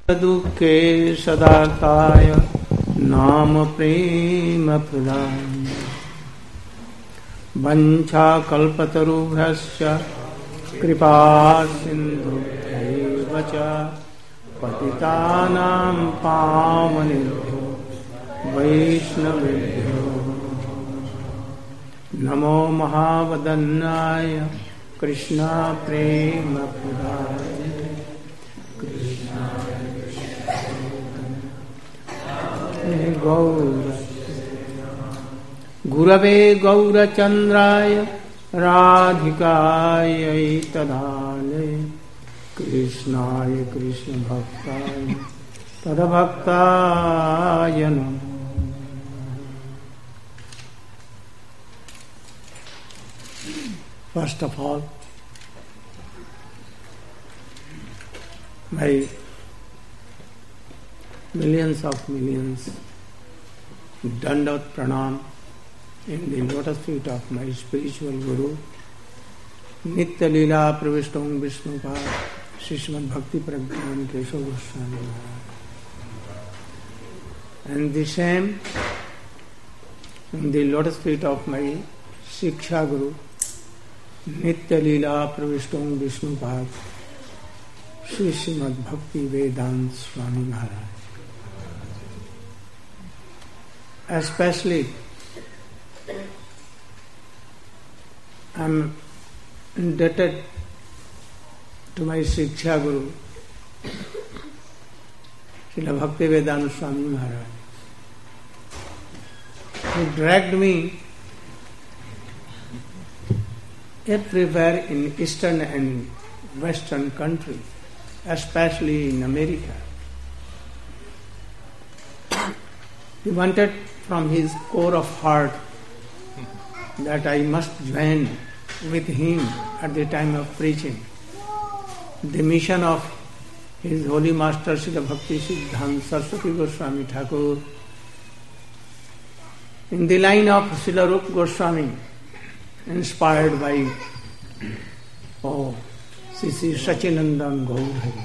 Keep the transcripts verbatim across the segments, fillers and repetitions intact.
दुःखे सदाताय नाम प्रेम प्रदाय वञ्चाकल्पतरुभ्यश्च कृपा सिन्धुभ्यैव च पतितानां पावनेभ्यो वैष्णवेभ्यो नमो महावदन्नाय कृष्णा प्रेम प्रदाय गौर गुरवे गौरचन्द्राय राधिकायै तदालये कृष्णाय कृष्णभक्ताय तद्भक्ताय नमः। First of all, my millions of millions Dandavat Pranam in the lotus feet of my spiritual Guru, Nitya Leela Pravishtam Vishnupad Srimad Bhakti Pragyan Keshav Goswami Maharaj. And the same in the lotus feet of my Shiksha Guru, Nitya Leela Pravishtam Vishnupad Srimad Bhakti Vedanta Swami Maharaj. Especially, I am indebted to my Shiksha Guru, Srila Bhakti Vedanta Swami Maharaj, who dragged me everywhere in eastern and western countries, especially in America. He wanted from his core of heart that I must join with him at the time of preaching the mission of his holy master Srila Bhakti Siddhanta Saraswati Goswami Thakur, in the line of Srila Rupa Goswami, inspired by oh Sri Sri Sachinandan Gaur.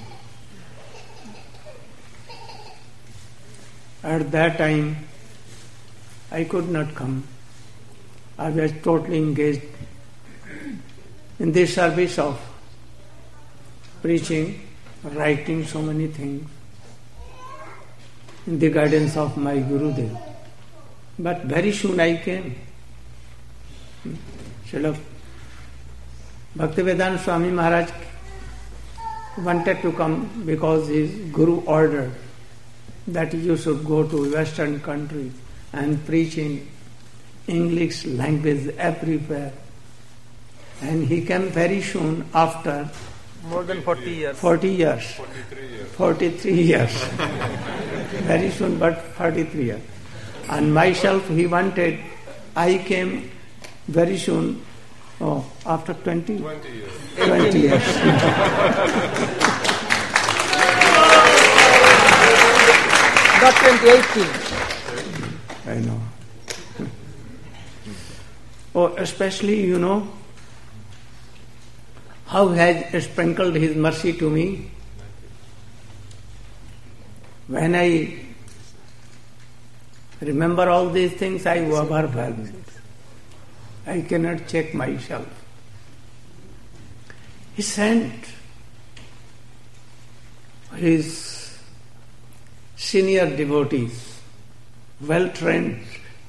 At that time, I could not come. I was totally engaged in the service of preaching, writing so many things, in the guidance of my Gurudev. But very soon I came. Srila Bhaktivedanta Swami Maharaj wanted to come because his Guru ordered that you should go to Western countries and preach in English language everywhere. And he came very soon after more than forty years. Forty years. Forty-three years. Forty-three years. Very soon, but forty-three years. And myself, he wanted. I came very soon. Oh, after twenty. Twenty years. Twenty years. Not twenty eighteen. I know. Oh, especially, you know, how has sprinkled his mercy to me. When I remember all these things, I overwhelmed. I cannot check myself. He sent his senior devotees, well trained,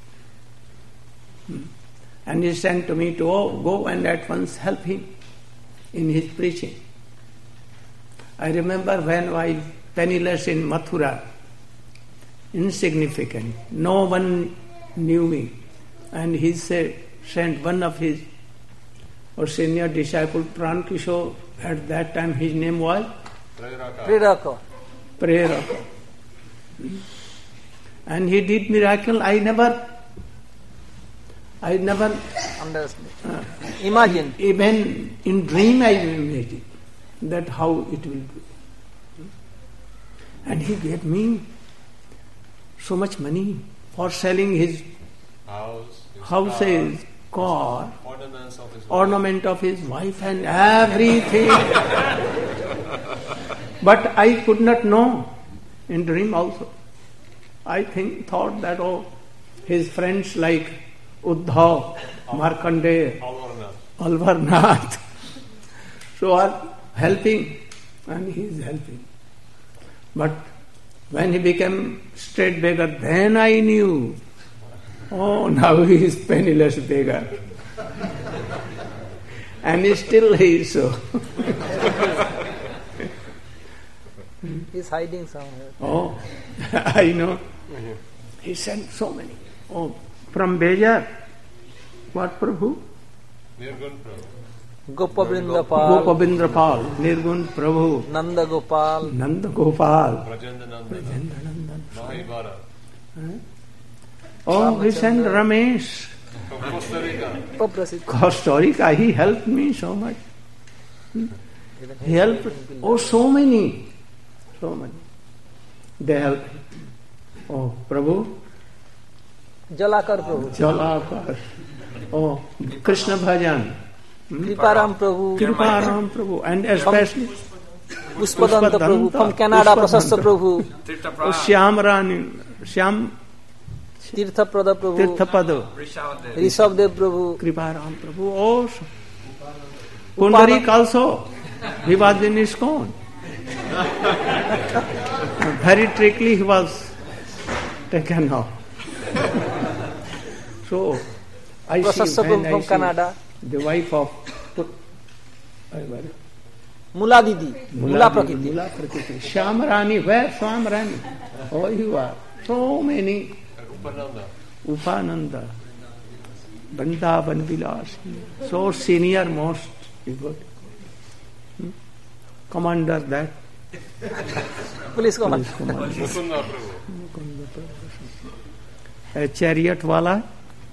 and he sent to me to oh, go and at once help him in his preaching. I remember when I was penniless in Mathura, insignificant, no one knew me, and he said, sent one of his or senior disciple, Pran Kishore, at that time his name was Preraka. Preraka. And he did miracle. I never, I never Understand. uh, Imagine. Even in dream I imagined that how it will be. And he gave me so much money for selling his House, his houses, car, ornaments of his ornament of his wife and everything. But I could not know in dream also. I think, thought that, oh, his friends like Uddhav, Markandeya, Alvarnath, so are helping, and he is helping. But when he became straight beggar, then I knew, oh, now he is penniless beggar. And still he is so. He's hiding somewhere. Oh, I know. He sent so many. Oh, from Bejar, what Prabhu? Nirgun Prabhu. Gopavindra Gopavindra Nirgun Prabhu, Nanda Gopal, Nanda Gopal, Brajendra Brajendra Nandan, Mahibara. Oh, he sent Ramesh. From Costa Rica. Paprasit. Costa Rica, he helped me so much. Hmm? He helped, oh, so many, so many. They helped. Oh, Prabhu, Jalakar Prabhu, Jalakar. Oh, Krishna Bhajan, Kriparam Prabhu, Kriparam Prabhu, and especially Puspadanta Prabhu, from Canada, Prasasta Prabhu, oh, Shyam Rani, Shyam Tirthaprada Prabhu, Tirthapada, Rishabdev Prabhu, Kriparam Prabhu, oh, Pundarik also, he was in ISKCON. Very trickily he was taken off. So, I Prasasta see, when Prabhu I from see Canada, the wife of Mula Didi, Mula Prakriti, Mula Prakriti, Shyam Rani, where Shyam Rani? Oh, you are. So many. Upananda. Upananda, Vrindavan Vilas, so senior most devotee. Hmm? Commander that. Police Commander. Police commander. Mukunda Prabhu. A chariot wala,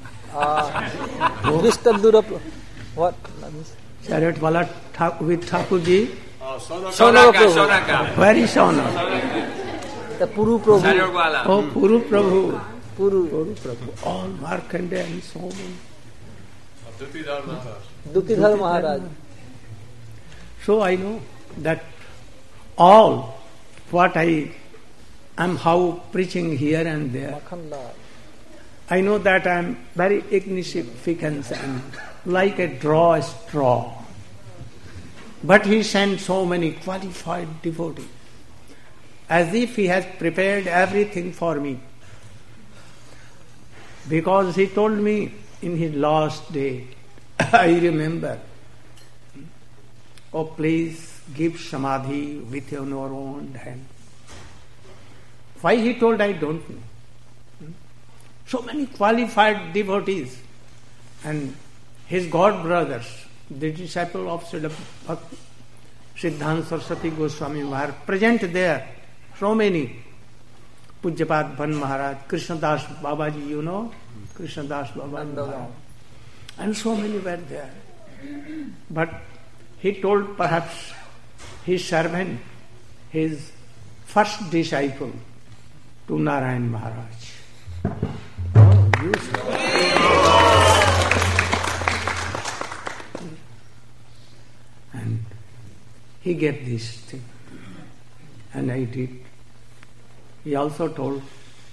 Vishtadura, what? chariot wala tha- with Thakurji, Oh, Sonaka. Sonaka Prabhu, Sonaka. where is Sona? the Puru Prabhu, Sarewala. Oh, Puru Prabhu, Puru, Puru Prabhu, all Markandeya and so many. Dutidhar Maharaj. Dutidhar Maharaj. So I know that all what I am how preaching here and there, Makhanlal. I know that I am very insignificant and like a draw straw. But he sent so many qualified devotees, as if he has prepared everything for me. Because he told me in his last day, I remember, oh please give samadhi with your own hand. Why he told, I don't know. So many qualified devotees and his god brothers, the disciple of Siddhanta Saraswati Goswami Maharaj, present there, so many. Pujyapat Bhan Maharaj, Krishnadas Babaji, you know, Krishnadas Babaji Maharaj. And so many were there. But he told perhaps his servant, his first disciple, to Narayan Maharaj. Oh, you And he gave this thing. And I did. He also told,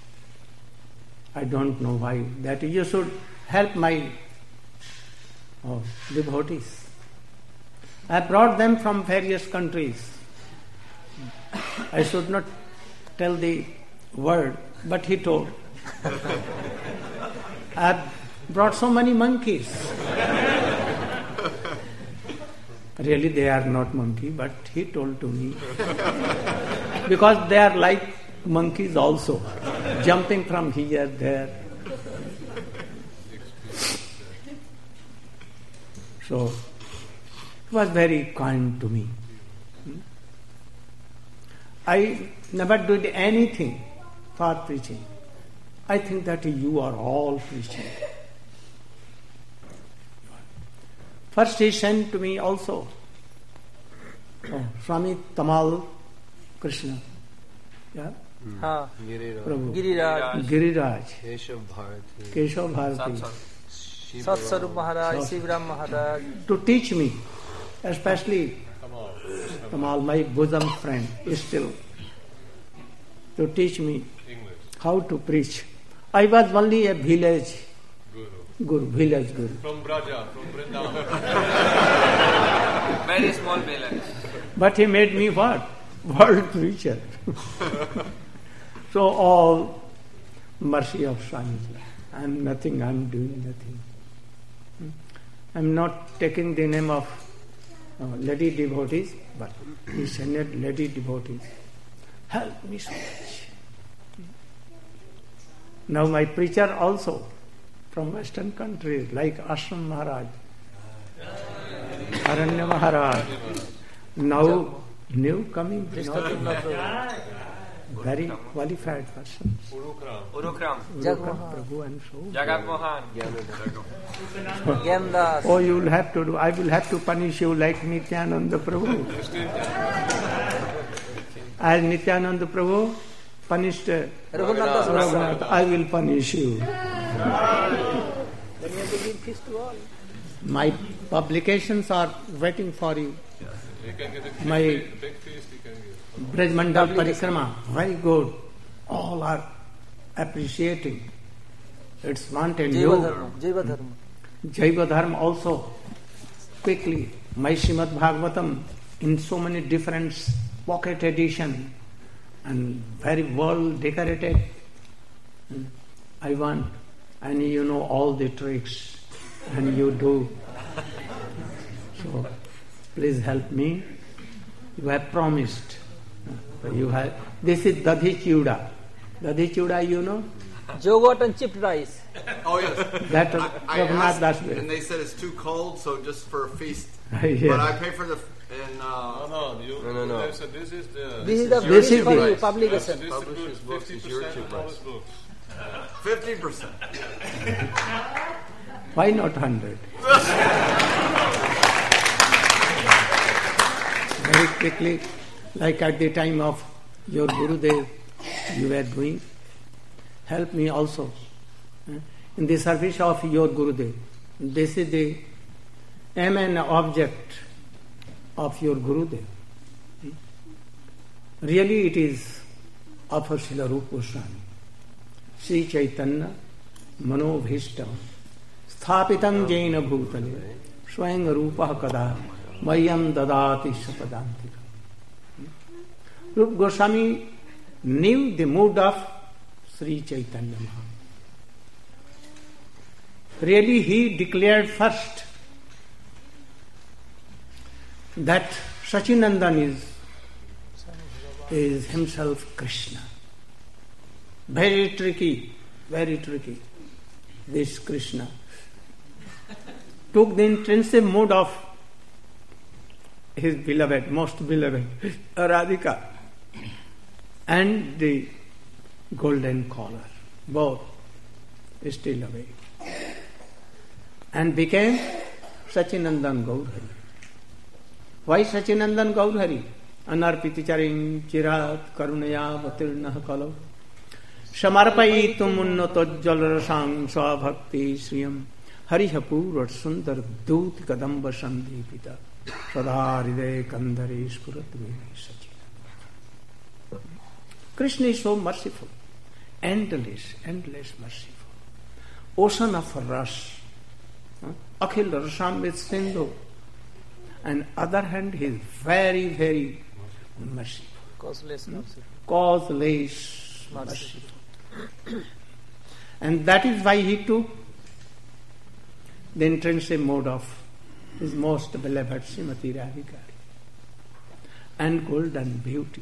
I don't know why, that you should help my oh, devotees. I brought them from various countries. I should not tell the word, but he told. I brought so many monkeys. Really, they are not monkey, but he told to me. Because they are like monkeys also, jumping from here, there. So, he was very kind to me. I never did anything for preaching. I think that you are all preaching. First he sent to me also oh, Swami Tamal Krishna. Yeah? हाँ, Prabhu. Giriraj, Giriraj. Keshav Bharati. Keshav Bharati. Satsvarupa Maharaj, Shivaram Maharaj, To teach me, especially Tamal. Tamal, my bosom friend, is still. to teach me English. how to preach. I was only a village Guru. guru, village guru. From Braja, from Vrindavan. Very small village. But he made me what? World preacher. So all mercy of Swami. I am nothing, I am doing nothing. I am not taking the name of uh, lady devotees, but he sent lady devotees. Help me so much. Now my preacher also from western countries like Ashram Maharaj, Aranya Maharaj, now new coming, very qualified person. Urukram. Urukram. Urukram Prabhu and so. Jagat Mohan. Gyandas. Oh, you will have to do. I will have to punish you like Nityananda Prabhu. As Nityananda Prabhu punished uh, Raghunath Raghunath, I will punish you. Then you have to give feast to all. My publications are waiting for you. You can get a big, My big, big feast you can give. Braj Mandal Parikrama, very good. All are appreciating. It's wanted. Jaiva Dharma. Jaiva Dharma. Jaiva Dharma also. Quickly. My Srimad Bhagavatam in so many different pocket edition and very well decorated. I want, and you know all the tricks, and you do. So please help me. You have promised. You have. This is Dadhi Chuda. Dadhi Chuda, you know? Jogot and chipped rice. Oh yes. That I, I Raghunath asked, Das. and they said it's too cold, so just for a feast. Yes. But I pay for the and No, uh, no, you, No, no, no. they said this is the... This is the your this chip for you, rice. publication. This Publish his books, fifty it's your percent chip of all rice. his books. fifteen percent. Why not hundred? Very quickly, like at the time of your Gurudev, you were doing. Help me also eh, in the service of your Gurudev. This is the aim and object of your Gurudev. Really, it is of Srila Rupa Goswami. Sri Chaitanya Manobhishtam Sthapitam Jaina Bhutale Swayam Rupa Kada Mayam Dadati Sapadantika. Rupa Goswami knew the mood of Sri Chaitanya Mahaprabhu. Really, he declared first that Sachinandan is, is himself Krishna. Very tricky, very tricky. This Krishna took the intrinsic mood of his beloved, most beloved, Radhika, and the golden collar, both still away, and became Sachinandan Gaurhari. Why Sachinandan Gaurhari? Anarpiticharim chirat karunaya vatirnah kalau samarpayitum unnatojjalarasang svabhakti sriyam harihapur sundar dut kadamba sandipita sadharide kandare spuratmini Sachinandan. Krishna is so merciful, endless, endless merciful. Ocean of rasa. Akhil Rasamrit Sindhu. And other hand, he is very, very merciful. Causeless merciful. Causeless merciful. And that is why he took the intrinsic mode of his most beloved Srimati Radhikari and golden beauty.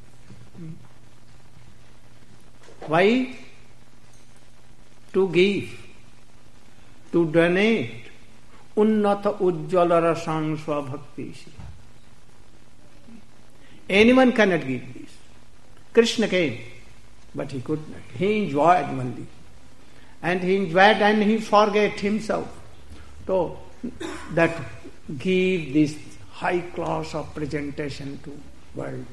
Why? To give, to donate unnata ujjala rasang svabhakti. Anyone cannot give this. Krishna came, but he could not. He enjoyed only. And he enjoyed and he forget himself. So that give this high class of presentation to world.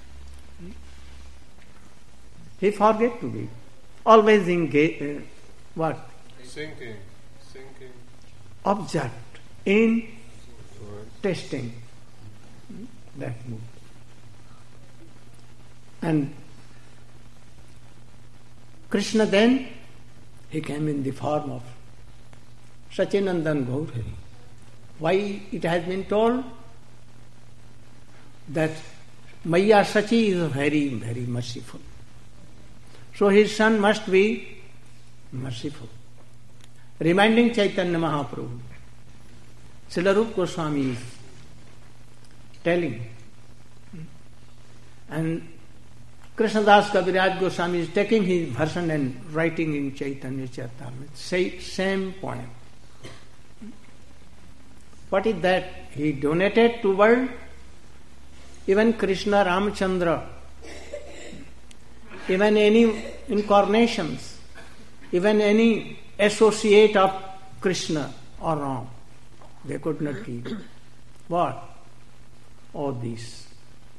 He forget to give. Always engage, uh, what? Sinking, sinking. Object in testing that mood. And Krishna then, he came in the form of Sachinandan Gaurhari. Why it has been told that Maya Sachi is very, very merciful. So his son must be merciful. Reminding Chaitanya Mahaprabhu, Srila Rupa Goswami is telling, and Krishnadas Kaviraj Goswami is taking his version and writing in Chaitanya Charitamrita, say, same poem. What is that? He donated to world. Even Krishna Ramachandra, even any incarnations, even any associate of Krishna are wrong. They could not keep. What? All these.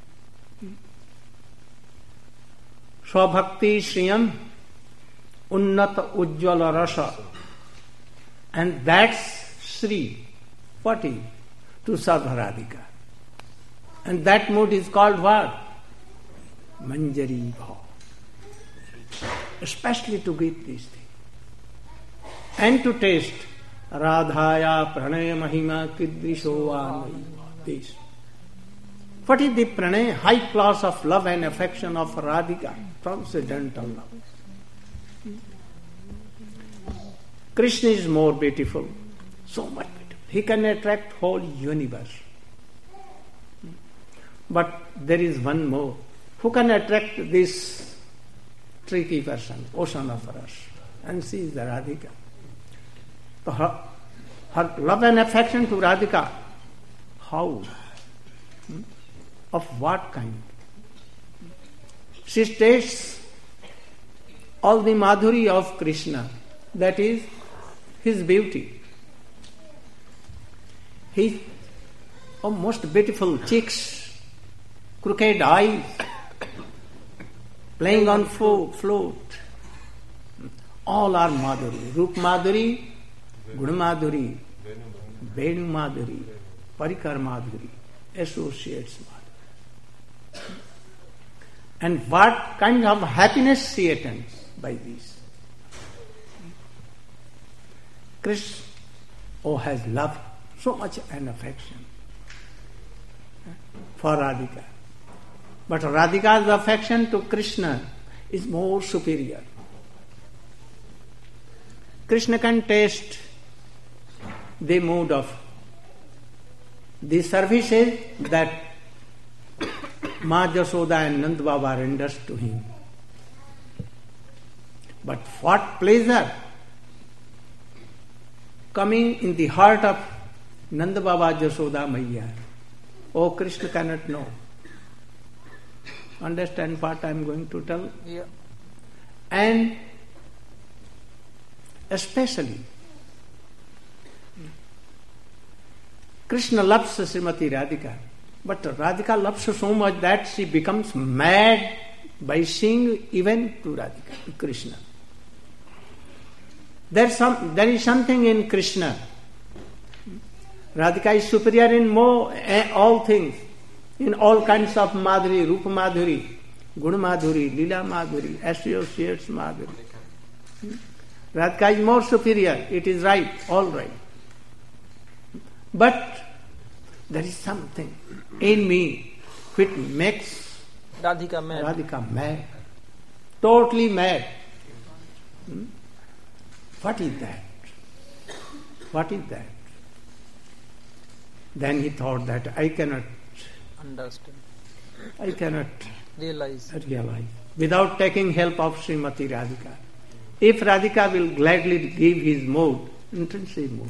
Swabhakti Shriyam Unnata Ujjvala Rasa. And that's Sri. What is? To serve Radhika. And that mood is called what? Manjari Bhav. Especially to get these things. And to taste Radhaya Pranaya Mahima Kidrisho. This. What is the Pranaya? High class of love and affection of Radhika. Transcendental love. Krishna is more beautiful. So much beautiful. He can attract whole universe. But there is one more. Who can attract this tricky person, ocean of rasa? And she is the Radhika. So her, her love and affection to Radhika, how? Hmm? Of what kind? She tastes all the madhuri of Krishna, that is his beauty. His oh, most beautiful cheeks, crooked eyes, playing on flo- flute. All are madhuri. Rup madhuri, Guna madhuri, Venu madhuri, Parikar madhuri, associates madhuri. And what kind of happiness she attains by this? Krishna, oh, has love, so much an affection for Radhika. But Radhika's affection to Krishna is more superior. Krishna can taste the mood of the services that Ma Jasoda and Nand Baba renders to him. But what pleasure coming in the heart of Nanda Baba Jasoda Maiya. Oh, Krishna cannot know. Understand what I am going to tell? Yeah. And especially Krishna loves Srimati Radhika, but Radhika loves her so much that she becomes mad by seeing even to Radhika, Krishna. There's some, there is something in Krishna. Radhika is superior in more, eh, all things, in all kinds of madhuri, rupa madhuri, guna madhuri, lila madhuri, associates madhuri. Radhika is more superior, it is right, all right. But there is something in me which makes Radhika mad. Radhika mad, totally mad. Hmm? What is that? What is that? Then he thought that I cannot Understand. I cannot Realize. realize without taking help of Srimati Radhika. If Radhika will gladly give his mood, intrinsic mood.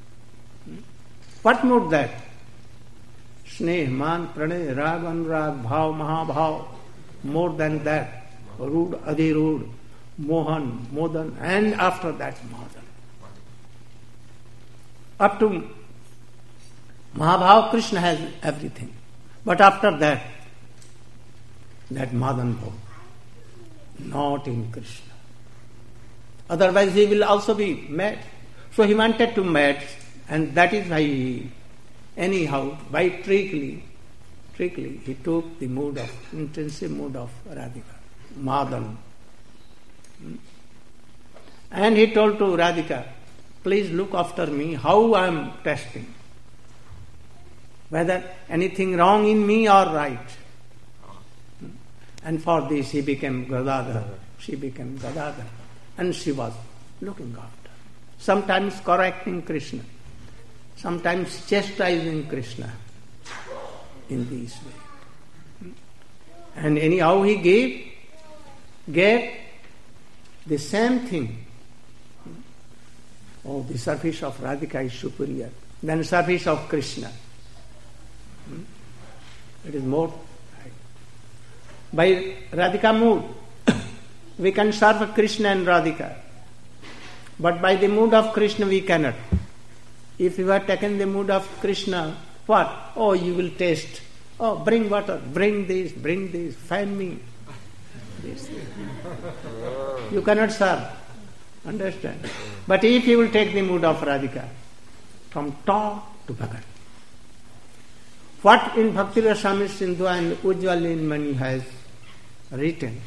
What mood that? Sneh, Man, Pranay, Rag, Anurag, Bhav, Mahabhav. More than that. Rude, Adhirud, Mohan, Modan, and after that Madan. Up to Mahabhav, Krishna has everything. But after that, that Madan Bhav, not in Krishna. Otherwise he will also be mad. So he wanted to mad, and that is why he, anyhow, by trickly, trickly, he took the mood of, intensive mood of Radhika, Madan. And he told to Radhika, please look after me, how I am testing. Whether anything wrong in me or right. And for this he became Gadadhar. She became Gadadhar. And she was looking after. Sometimes correcting Krishna. Sometimes chastising Krishna. In this way. And anyhow he gave, gave the same thing. Oh, the service of Radhika is superior than service of Krishna. It is more. By Radhika mood, we can serve Krishna and Radhika. But by the mood of Krishna we cannot. If you have taken the mood of Krishna, what? Oh, you will taste. Oh, bring water, bring this, bring this, fan me. This. You cannot serve. Understand? But if you will take the mood of Radhika, from top to Bhagat. What in Bhakti Rasamrita Sindhu and Ujjwal Mani has written,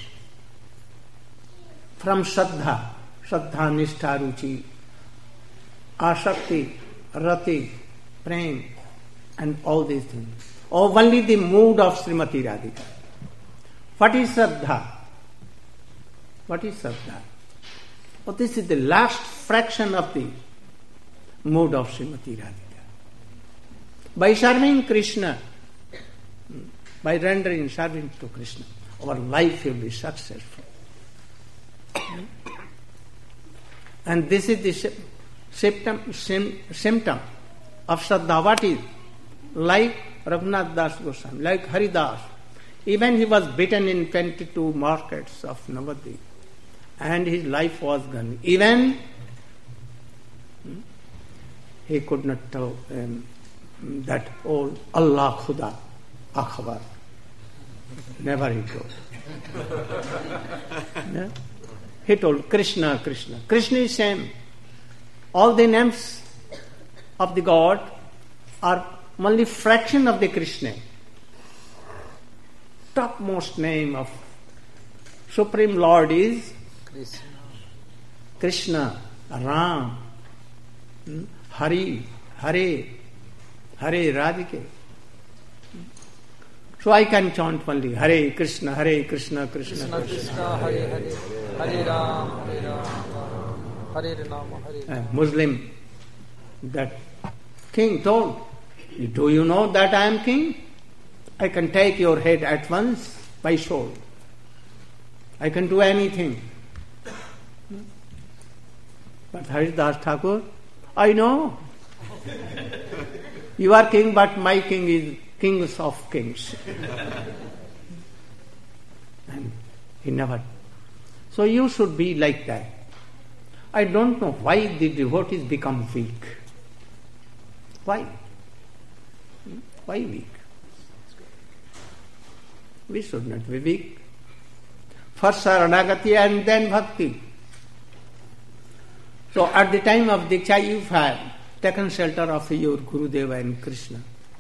from Shraddha, Shraddha, Nishtha, Ruchi, Asakti, Rati, Prem, and all these things. Or only the mood of Srimati Radhika. What is Shraddha? What is Shraddha? Oh, this is the last fraction of the mood of Srimati Radhika. By serving Krishna, by rendering service to Krishna, our life will be successful. And this is the symptom, symptom of Shraddha. What is? Like Raghunath Das Goswami, like Haridas. Even he was beaten in twenty-two markets of Navadvip. And his life was gone. Even he could not tell um, that old Allah Khuda Akhbar. Never he told. Yeah? He told Krishna, Krishna. Krishna is same. All the names of the God are only fraction of the Krishna. Topmost name of Supreme Lord is Krishna, Krishna, Ram, Hari, Hare, Hare Radhike. So I can chant only Hare Krishna, Hare Krishna, Krishna Krishna, Krishna. Krishna, Hare Hare, Hare Ram, Hare Ram, Hare Rama, Hare Rama. A Muslim, that king told, do you know that I am king? I can take your head at once by sword. I can do anything. But Haridas Thakur, I know. You are king, but my king is kings of kings. And he never. So you should be like that. I don't know why the devotees become weak. Why? Why weak? We should not be weak. First Saranagati and then Bhakti. So at the time of Diksha, you have taken shelter of your Gurudeva and Krishna.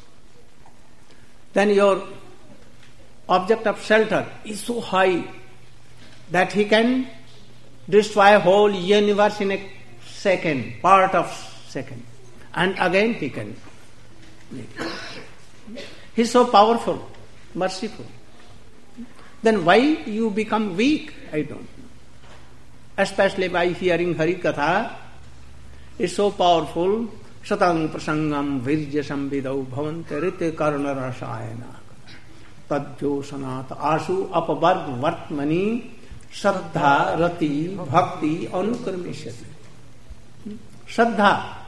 Then your object of shelter is so high that he can destroy whole universe in a second, part of second. And again he can make it. He is so powerful, merciful. Then why you become weak? I don't know. Especially by hearing Hari Katha, is so powerful. Satang prasangam virja samvidau bhavante rite karna rasayana tadjo sanat asu apavarg vartmani Shraddha rati bhakti anukarmishati. Shraddha.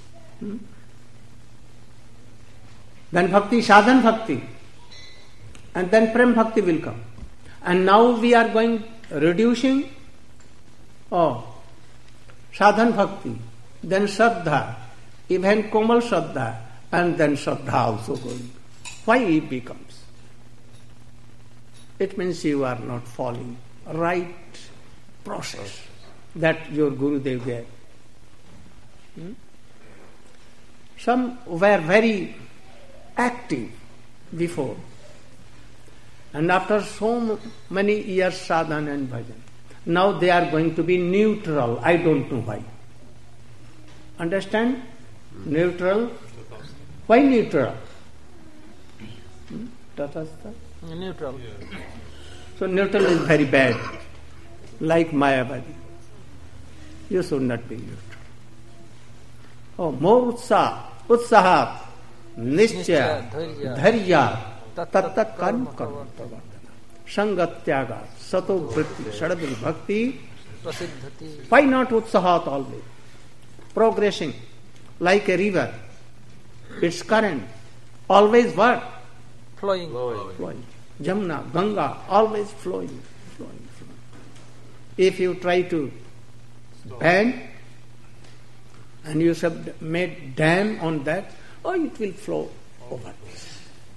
Then bhakti, sadhan bhakti. And then prem bhakti will come. And now we are going reducing oh, sadhan bhakti, then Shraddha, even Komal Shraddha, and then Shraddha also going. Why it becomes? It means you are not following right process that your Gurudev gave. Hmm? Some were very active before. And after so many years sadhana and bhajan, Now they are going to be neutral. I don't know why. Understand? Neutral. Why neutral? Hmm? Tatastha? Neutral. So neutral is very bad. Like Mayavadi. You should not be neutral. Oh, more utsaha, utsaha, nischaya, dharya, tatta karma karma pravardhana, sangatyaga, sato vritti, shadabhi bhakti. Prasiddhati. Why not utsahat always? Progressing like a river. Its current always what? Flowing. Flowing. Jamuna, Ganga, always flowing, flowing, flowing. If you try to ban and you have made dam on that, oh, it will flow over this.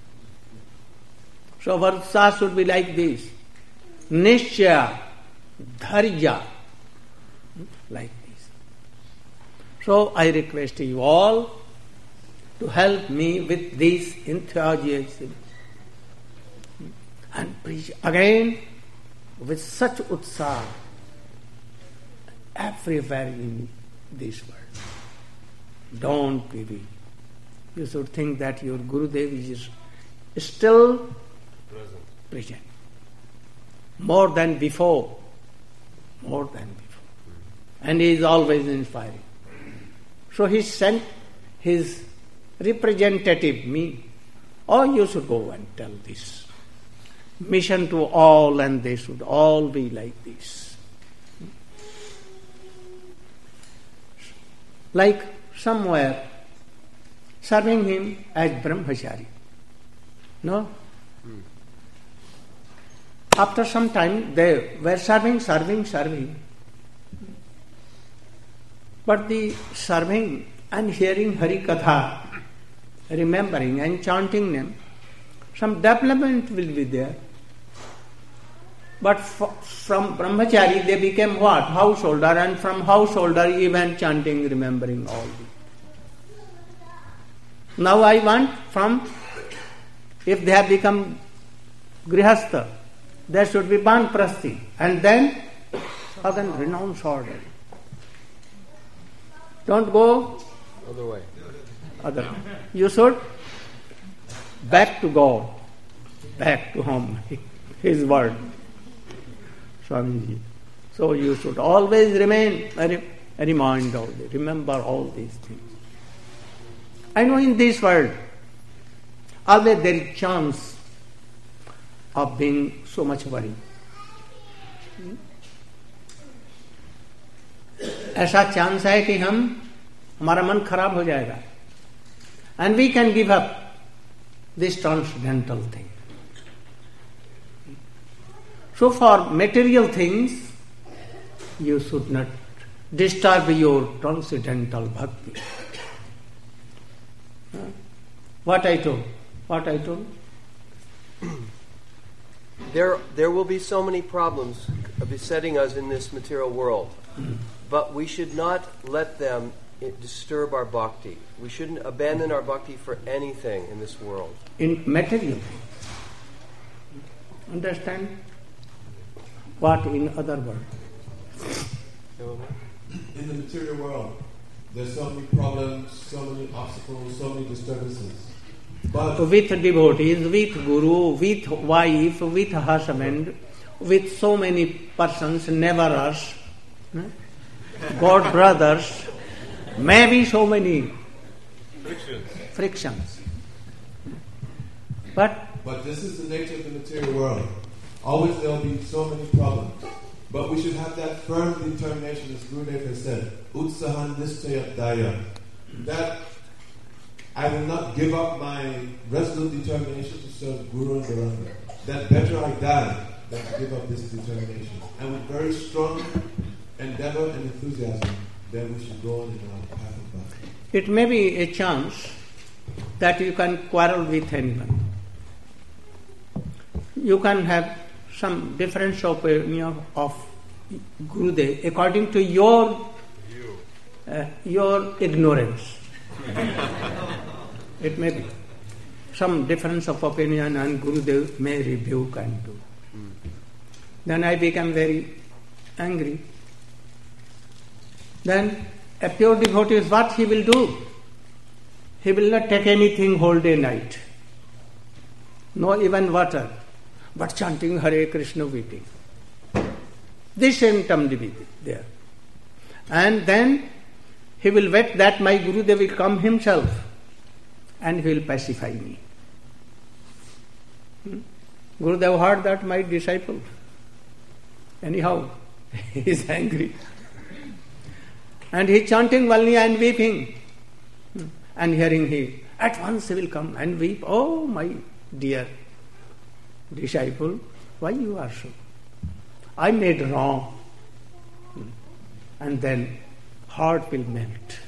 So our utsaha should be like this. Nishya, dharya, like this. So I request you all to help me with this enthusiasm and preach again with such utsaha everywhere in this world. Don't be weak. You should think that your Gurudev is still Present. present. More than before. More than before. And he is always inspiring. So he sent his representative, me. Oh, you should go and tell this. Mission to all, and they should all be like this. Like somewhere serving him as Brahmachari. No? Hmm. After some time they were serving, serving, serving. But the serving and hearing Hari Katha, remembering and chanting them, some development will be there. But f- from Brahmachari they became what? Householder, and from householder even chanting, remembering all this. Now I want from, if they have become Grihastha, there should be Banprasti, and then again renounce order. Don't go Other way. other way. You should back to God, back to home, His word. Swamiji. So you should always remain, remind all this, remember all these things. I know in this world, always there is chance of being so much worried. ऐसा chance है कि हम हमारा मन खराब हो जाएगा, and we can give up this transcendental thing. So for material things, you should not disturb your transcendental bhakti. What I told? What I told? There, there will be so many problems besetting us in this material world, but we should not let them disturb our bhakti. We shouldn't abandon our bhakti for anything in this world. In material things. Understand? What in other world? In the material world, there's so many problems, so many obstacles, so many disturbances. But with devotees, with guru, with wife, with husband, with so many persons, neighbors, God brothers, maybe so many Frictions. frictions. But but this is the nature of the material world. Always there will be so many problems. But we should have that firm determination, as Gurudev has said, Utsahan Nischaya Daya. That I will not give up my resolute determination to serve Guru and Varanga. That better I die than to give up this determination. And with very strong endeavor and enthusiasm, then we should go on in our path of bhakti. it may be a chance that you can quarrel with anyone. You can have some difference of opinion of Gurudev according to your uh, your ignorance. It may be some difference of opinion, and Gurudev may rebuke and do. Then I become very angry. Then a pure devotee is what he will do? He will not take anything whole day night. No even water, but chanting Hare Krishna, weeping. This symptom will be there. And then he will wait that my Gurudev will come himself and he will pacify me. Hmm? Gurudev heard that my disciple. Anyhow, he is angry. And he is chanting Valni and weeping. Hmm? And hearing he, at once he will come and weep. Oh, my dear disciple, why you are so? I made wrong. Hmm? And then heart will melt.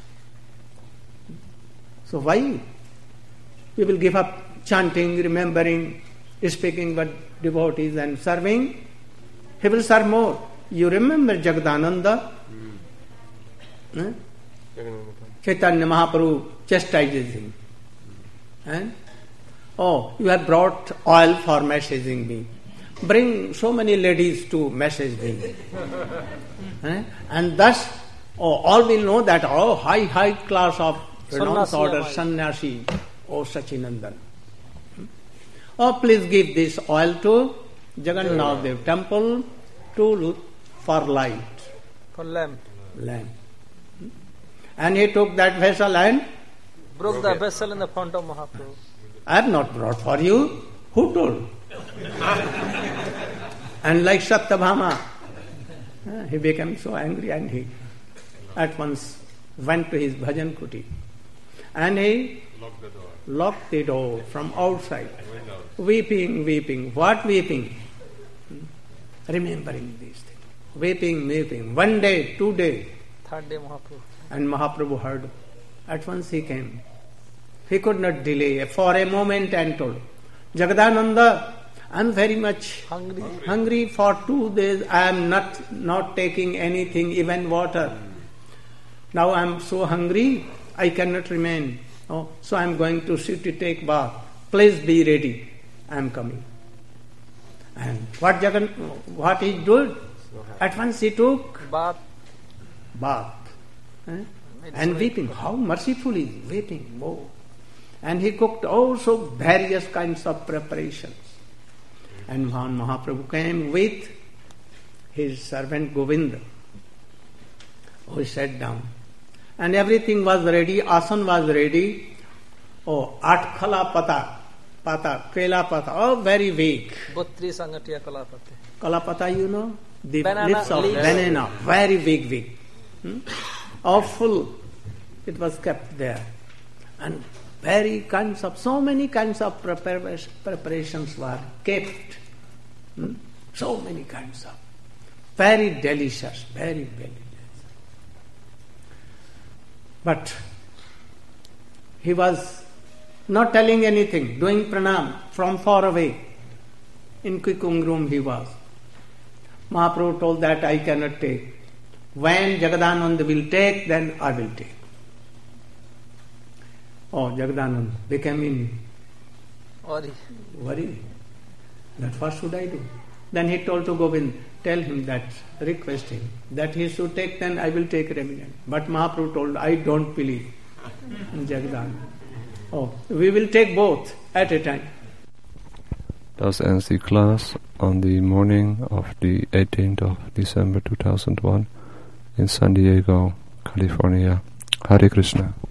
So why we will give up chanting, remembering, speaking with devotees and serving? He will serve more. You remember Jagadananda? Mm. Eh? Chaitanya Mahaprabhu chastises him. And oh, you have brought oil for messaging me. Bring so many ladies to message me. eh? And thus, oh, all will know that, oh, high, high class of renounced order, sannyasi, oh, Sachinandan. Hmm? Oh, please give this oil to Jagannath Dev temple to for light. For lamp. Lamp. Hmm? And he took that vessel and broke the vessel in the front of Mahaprabhu. I have not brought for you. Who told? And like Satyabhama, he became so angry and he at once went to his bhajan kuti. And he Lock the door. locked the door from outside. Weeping, weeping. What weeping? Hmm? Remembering these things. Weeping, weeping. One day, two days. Third day Mahaprabhu. And Mahaprabhu heard. At once he came. He could not delay for a moment and told, Jagadananda, I am very much Hungry. hungry for two days. I am not, not taking anything, even water. Now I am so hungry, I cannot remain. Oh, so I am going to sit to take bath. Please be ready. I am coming. And what Jagan, what he did? At once he took Bath. bath. Eh? It's And very weeping. How mercifully weeping. Oh. And he cooked also various kinds of preparations. And when Mahaprabhu came with his servant Govinda, who sat down. And everything was ready, asan was ready. Oh, atkhala pata, pata, kela pata, oh, very big. Botri Sangatiya Kalapati. Kalapata, you know, the Banana leaves of leaves. banana, very big, big. Hmm? Oh, full. It was kept there. And very kinds of, so many kinds of prepar- preparations were kept. Hmm? So many kinds of. Very delicious, very, very delicious. But he was not telling anything, doing pranam from far away. In Kikung room he was. Mahaprabhu told that I cannot take. When Jagadananda will take, then I will take. Oh, Jagadananda became in Worry. worry. That what should I do? Then he told to Govind, tell him that, request him, that he should take, then I will take remnant. But Mahaprabhu told, I don't believe in Jagadananda. Oh, we will take both at a time. Thus ends the class on the morning of the eighteenth of December two thousand one in San Diego, California. Hare Krishna.